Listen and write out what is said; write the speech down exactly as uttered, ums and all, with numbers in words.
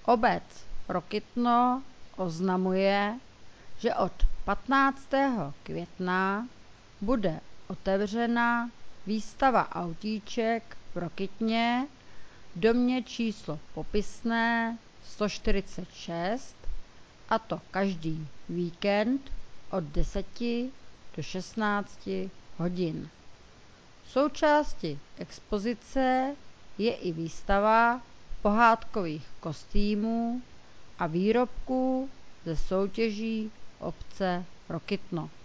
Obec Rokytno oznamuje, že od patnáctého května bude otevřena výstava autíček v Rokytně v domě číslo popisné sto čtyřicet šest, a to každý víkend od deseti do šestnácti hodin. Součástí expozice je i výstava pohádkových kostýmů a výrobků ze soutěží obce Rokytno.